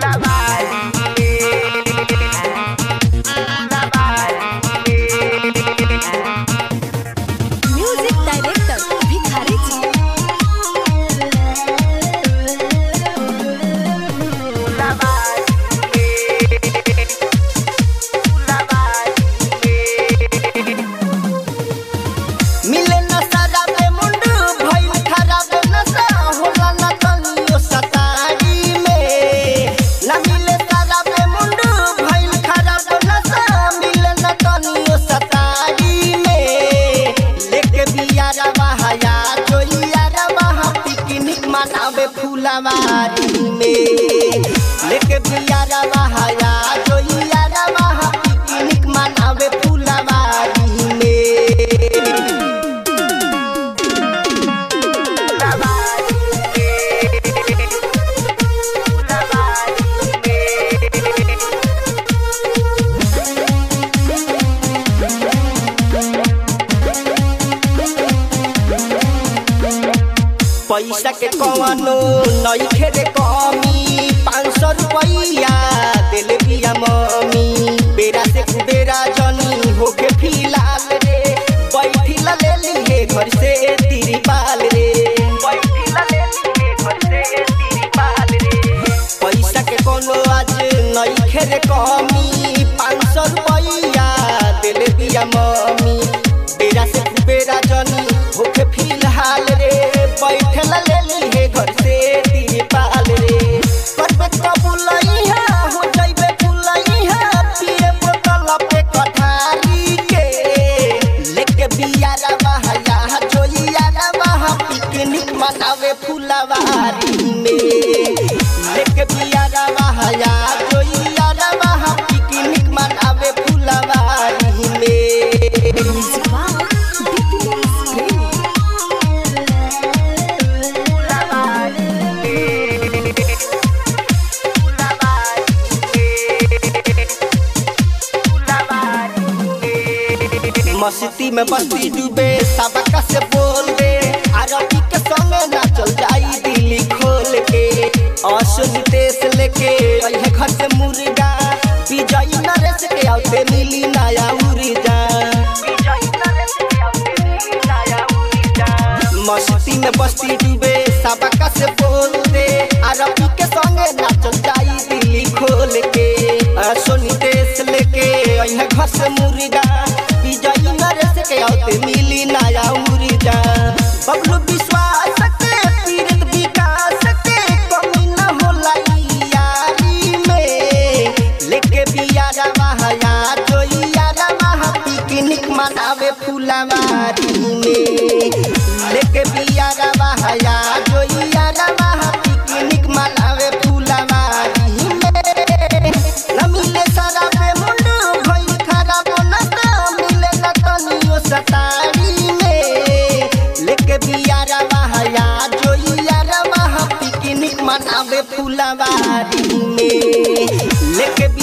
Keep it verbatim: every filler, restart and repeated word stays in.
Music director भिखारी जी। मिले न सारा पे मुंडू भइल खराब नशा होला न तनियो सतारी में। न मिले सारा पे मुंडू भइल खराब नशा मिले न तनियो सतारी में। लेके बियारा बहाया जोइयारा बहा पिकनिक मनावे फुलवारी में। लेके बियारा बहाया जोइयारा बहा पिकनिक मनावे फुलवारी में। पैसा के कवनो नइखे रे कमी। पाँच सौ रुपया दिल बिया मम्मी। बेरा से कुबेरा जनी होके फिलहाल रे। बैठी ला ले ली घर से तिरपाल रे। बैठी ला ले ली घर से तिरपाल रे। पैसा के कोनो आज नइखे रे कमी। पाँच सौ रुपया दिल बिया मम्मी। बेरा से कुबेरा जनी होके फिलहाल रे। बैठला ले ली घर से तिरपाल रे। करबे कबुलइहा हो जाइबे फुलइहा। पिए बोतल पे कठारी के। लेके बियारा बहाया जोइयारा बहा पिकनिक मनावे फुलवारी में। लेके बियारा बहाया जोइयारा बहा पिकनिक मनावे फुलवारी में। मस्ती में बस्ती डूबे सबका से बोल दे। आरती के संगे नाचल जाई दिल्ली खोल के। असली देश लेके अइहे घर से मुर्गा। विजयी नरेश के आउते मिली नया ऊर्जा। मस्ती में बस्ती डूबे सबका से बोल दे। आरती के संगे नाचल जाई दिल्ली खोल के। असली देश लेके अइहे घर से मुर्गा। विजयी नरेश के आउते मिली नया ऊर्जा। बबलू विश्वास के पीरत विकास के कमी न होला यारी में। लेके बियारा बहाया जोइयारा बहा पिकनिक मनावे फुलवारी में। लेके बियारा बहाया जोइयारा बहा पिकनिक मनावे फुलवारी में। न मिले सारा पे मुंडू भइल खराब नशा मिले न तनियो सतारी में। लेके बियारा बहाया जोइयारा बहा पिकनिक मनावे फुलवारी में। लेके